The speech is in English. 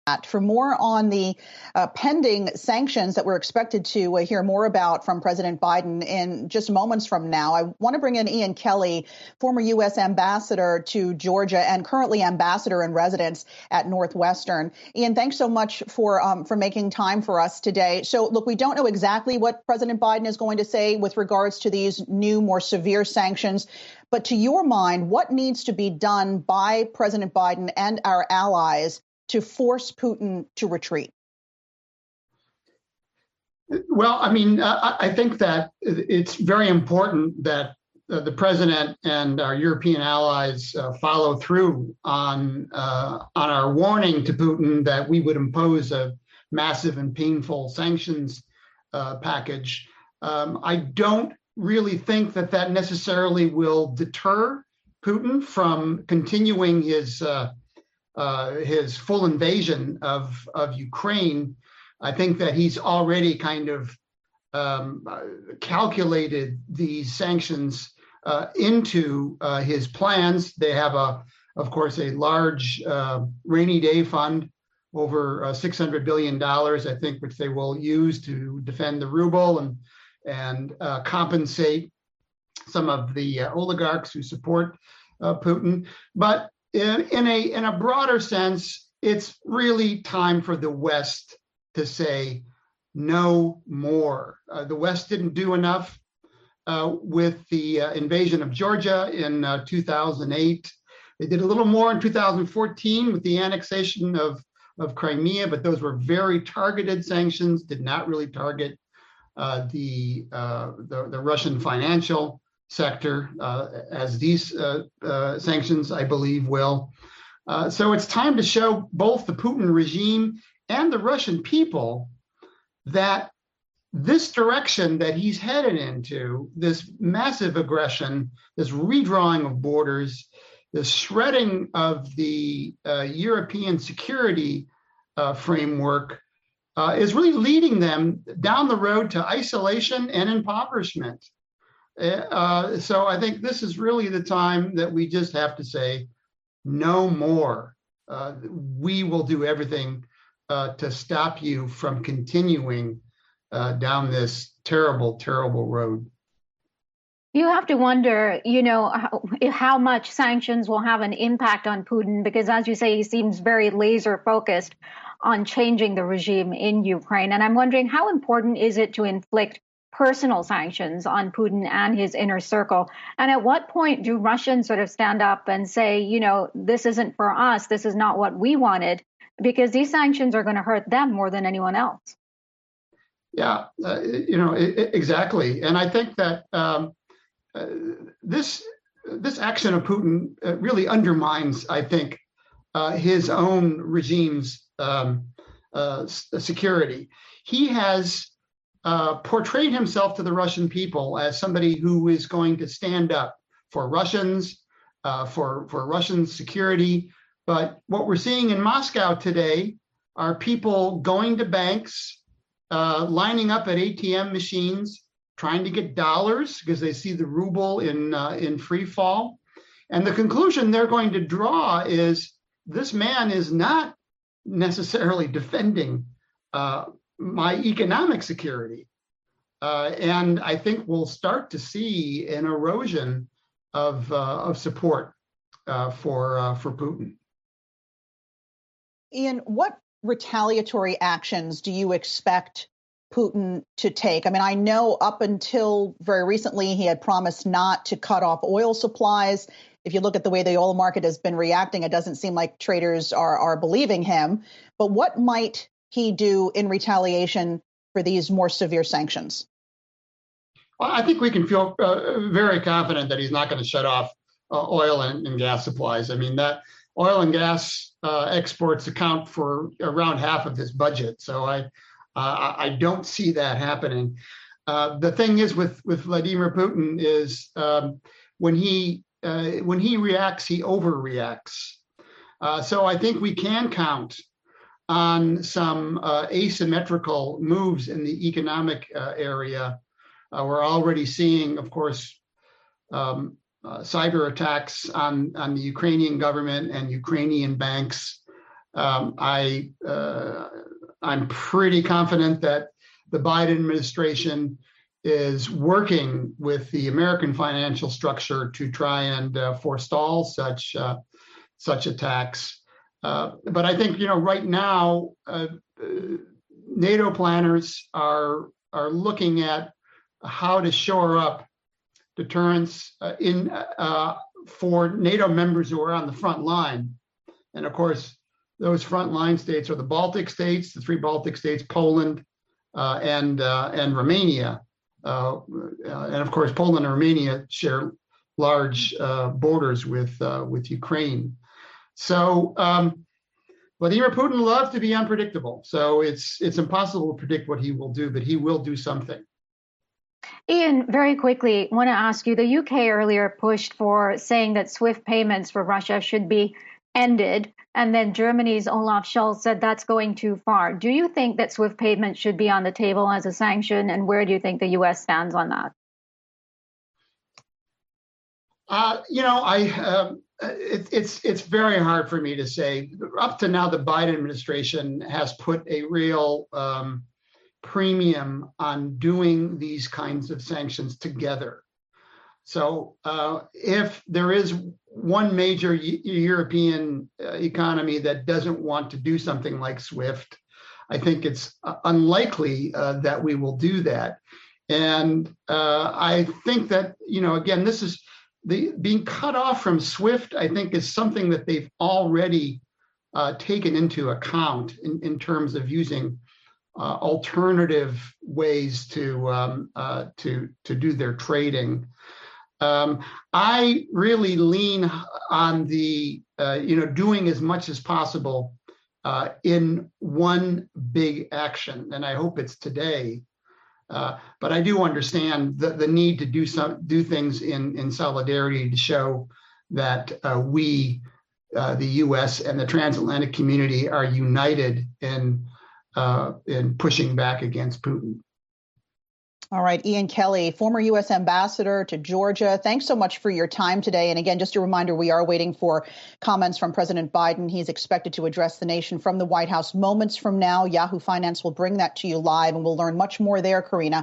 For more on the pending sanctions that we're expected to hear more about from President Biden in just moments from now, I want to bring in Ian Kelly, former U.S. ambassador to Georgia and currently ambassador in residence at Northwestern. Ian, thanks so much for making time for us today. So, look, we don't know exactly what President Biden is going to say with regards to these new, more severe sanctions. But to your mind, what needs to be done by President Biden and our allies to force Putin to retreat? Well, I mean, I think that it's very important that the president and our European allies follow through on our warning to Putin that we would impose a massive and painful sanctions package. I don't really think that necessarily will deter Putin from continuing his full invasion of Ukraine. I think that he's already kind of calculated these sanctions into his plans. They have, of course, a large rainy day fund, over $600 billion, I think, which they will use to defend the ruble and compensate some of the oligarchs who support Putin. But in a broader sense, it's really time for the West to say no more. The West didn't do enough with the invasion of Georgia in 2008. They did a little more in 2014 with the annexation of Crimea, but those were very targeted sanctions, did not really target the Russian financial sector, as these sanctions, I believe, will. So it's time to show both the Putin regime and the Russian people that this direction that he's headed into, this massive aggression, this redrawing of borders, the shredding of the European security framework, is really leading them down the road to isolation and impoverishment. So I think this is really the time that we just have to say no more. We will do everything to stop you from continuing down this terrible, terrible road. You have to wonder, how much sanctions will have an impact on Putin, because as you say, he seems very laser focused on changing the regime in Ukraine. And I'm wondering, how important is it to inflict personal sanctions on Putin and his inner circle? And at what point do Russians sort of stand up and say, this isn't for us, this is not what we wanted, because these sanctions are going to hurt them more than anyone else? Yeah, exactly. And I think that this action of Putin really undermines, I think, his own regime's security. He has portrayed himself to the Russian people as somebody who is going to stand up for Russians, for Russian security. But what we're seeing in Moscow today are people going to banks, lining up at ATM machines, trying to get dollars because they see the ruble in free fall. And the conclusion they're going to draw is this man is not necessarily defending my economic security. And I think we'll start to see an erosion of support for Putin. Ian, what retaliatory actions do you expect Putin to take? I mean, I know up until very recently, he had promised not to cut off oil supplies. If you look at the way the oil market has been reacting, it doesn't seem like traders are believing him. But what might he do in retaliation for these more severe sanctions? Well, I think we can feel very confident that he's not going to shut off oil and gas supplies. I mean, that oil and gas exports account for around half of his budget. So I don't see that happening. The thing is with Vladimir Putin is when he reacts, he overreacts. So I think we can count on some asymmetrical moves in the economic area. We're already seeing, of course, cyber attacks on the Ukrainian government and Ukrainian banks. I'm pretty confident that the Biden administration is working with the American financial structure to try and forestall such attacks. But I think, right now, NATO planners are looking at how to shore up deterrence for NATO members who are on the front line. And of course, those frontline states are the Baltic states, the 3 Baltic states, Poland, and Romania. And of course, Poland and Romania share large borders with Ukraine. So Vladimir Putin loves to be unpredictable. So it's impossible to predict what he will do, but he will do something. Ian, very quickly, I want to ask you, the UK earlier pushed for saying that SWIFT payments for Russia should be ended. And then Germany's Olaf Scholz said that's going too far. Do you think that SWIFT payments should be on the table as a sanction? And where do you think the U.S. stands on that? It's very hard for me to say. Up to now, the Biden administration has put a real premium on doing these kinds of sanctions together. So if there is one major European economy that doesn't want to do something like SWIFT, I think it's unlikely that we will do that. And I think that, again, this is being cut off from SWIFT, I think, is something that they've already taken into account in terms of using alternative ways to do their trading. I really lean on the doing as much as possible in one big action, and I hope it's today. But I do understand the need to do things in solidarity to show that we, the U.S. and the transatlantic community, are united in pushing back against Putin. All right, Ian Kelly, former U.S. ambassador to Georgia. Thanks so much for your time today. And again, just a reminder, we are waiting for comments from President Biden. He's expected to address the nation from the White House moments from now. Yahoo Finance will bring that to you live, and we'll learn much more there, Karina.